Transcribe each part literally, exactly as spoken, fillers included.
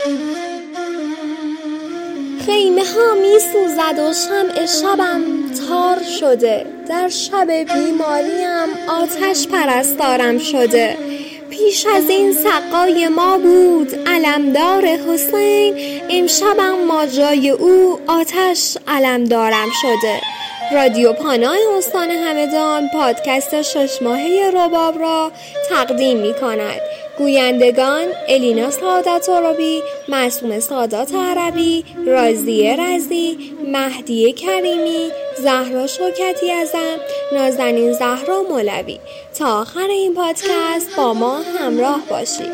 خیمه ها می سوزد و شمع شبم تار شده، در شب بیماریم آتش پرستارم شده. پیش از این سقای ما بود علمدار حسین، امشبم ماجرای او آتش علمدارم شده. رادیو پاناه استان همدان پادکست شش ماهه رباب را تقدیم می کند. گویندگان الینا سعادت عربی، معصومه سادات عربی، رازیه رزی، مهدی کریمی، زهرا شوکتی اعظم، نازنین زهرا مولوی. تا آخر این پادکست با ما همراه باشید.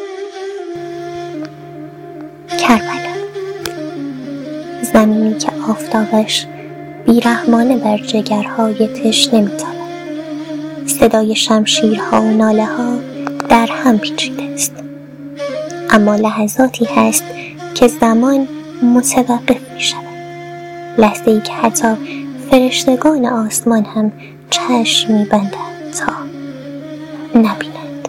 کربلا، زمینی که آفتابش بیرحمانه بر جگرهای تشنه می‌تابد. صدای شمشیرها و ناله ها در هم پیچیده است، اما لحظاتی هست که زمان متوقف می شود. لحظه‌ای که حتی فرشتگان آسمان هم چشم می بندند تا نبینند.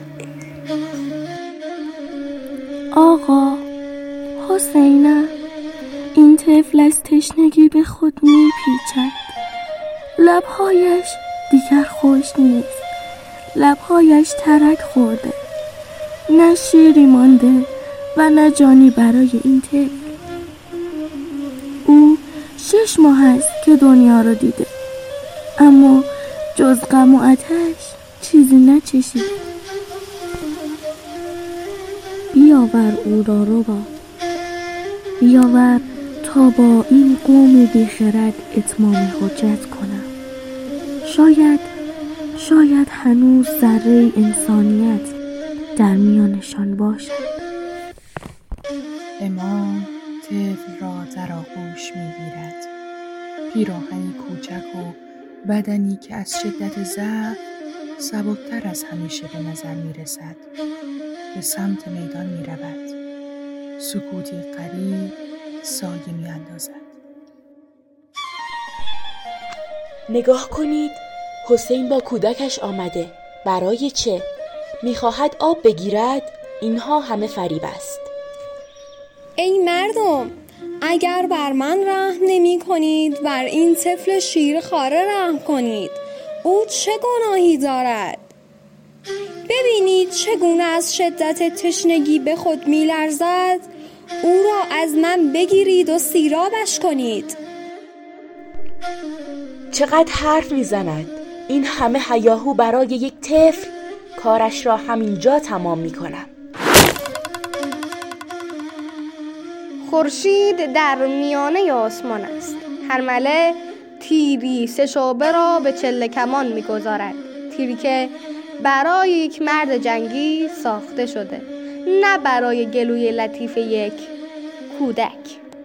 آقا حسینم، این طفل از تشنگی به خود می پیچد. لبهایش دیگر خوش نیست، لبهایش ترک خورده، نه شیری مانده و نه جانی برای این طفل. او شش ماه است که دنیا را دیده، اما جز غم و آتش چیزی نچشیده. بیاور او را ربا، بیاور تا با این قوم بیخرد اتمام حجت کنم. شاید شاید هنوز ذره انسانیت در میانشان باشد. امام طفل را در آغوش می‌گیرد. پیراهنی کوچک و بدنی که از شدت ضعف سبکتر از همیشه به نظر می‌رسد به سمت میدان می‌رود. سکوتی قریب سایه می‌اندازد. نگاه کنید، حسین با کودکش آمده. برای چه؟ میخواهد آب بگیرد؟ اینها همه فریب است. ای مردم، اگر بر من رحم نمی کنید بر این طفل شیرخواره رحم کنید. او چه گناهی دارد؟ ببینید چگونه از شدت تشنگی به خود می لرزد. او را از من بگیرید و سیرابش کنید. چقدر حرف میزند؟ این همه هیاهو برای یک طفل؟ کارش را همینجا تمام میکنم. خورشید در میانه آسمان است. هر مله تیری سه شعبه را به چله کمان میگذارد. تیری که برای یک مرد جنگی ساخته شده، نه برای گلوی لطیف یک کودک.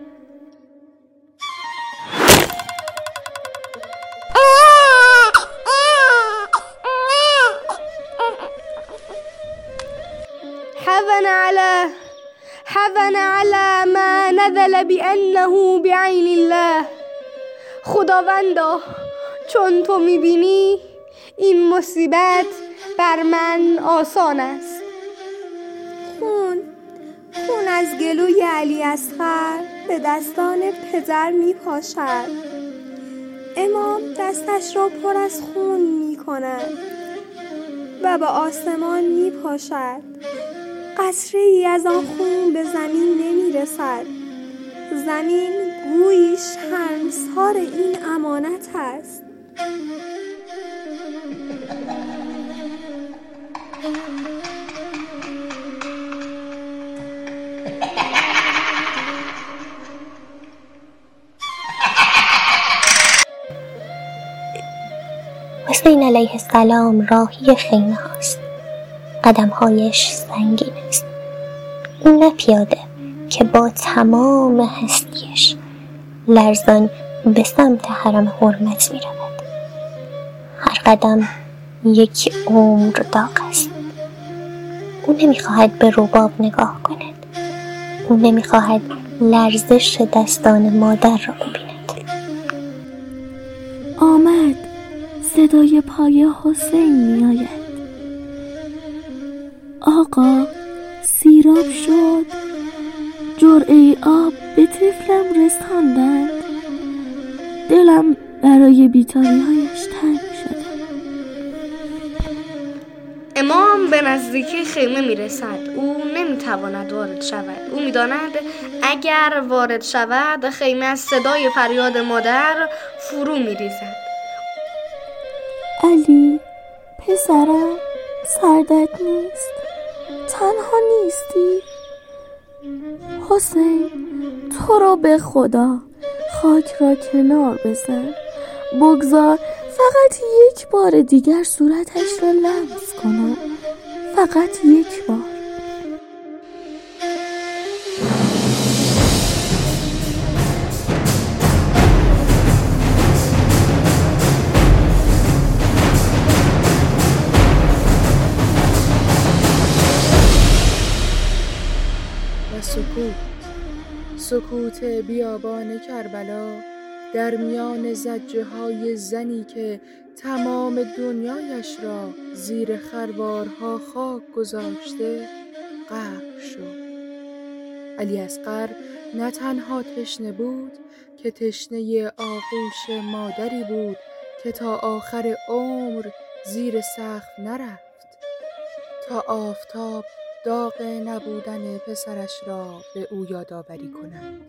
حزن على حزن على ما نزل بأنه بعین الله. خداوندا، چون تو میبینی این مصیبت بر من آسان است. خون خون از گلوی علی اصغر به دستان پدر میپاشد. امام دستش را پر از خون میکند و به آسمان میپاشد. قطره ای از آن خون به زمین نمیرسد. زمین گویی شرمسار این امانت است. حسین علیه السلام راهی خیمه هاست. قدمهایش سنگین است. این نه پیاده که با تمام هستیش لرزان به سمت حرم حرمت می رود. هر قدم یک عمر داغ است. او نمی خواهد به رباب نگاه کند. او نمی خواهد لرزش دستان مادر را ببیند. آمد، صدای پای حسین می آید. آقا، سیراب شد. جرعه آب به طفلم رساندند. دلم برای بیتاری هایش تنگ شده. امام به نزدیکی خیمه میرسد. او نمیتواند وارد شود. او میداند اگر وارد شود خیمه از صدای فریاد مادر فرو میریزد. علی پسرم، سردت نیست؟ تنها نیستی؟ حسین تو را به خدا خاک را کنار بزن. بگذار فقط یک بار دیگر صورتش را لمس کنم. فقط یک بار. و سکوت سکوت بیابان کربلا در میان زجه های زنی که تمام دنیایش را زیر خروارها خاک گذاشته غرق شد. علی اصغر نه تنها تشنه بود که تشنه آغوش مادری بود که تا آخر عمر زیر سقف نرفت تا آفتاب داغ نبودن پسرش را به او یادآوری کند.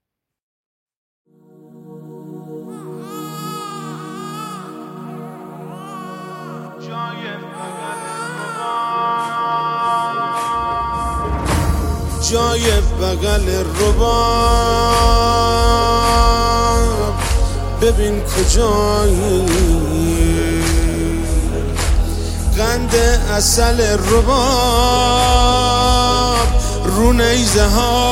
جای بغل رباب ببین کجایی، قند اصل رباب رو نیزه ها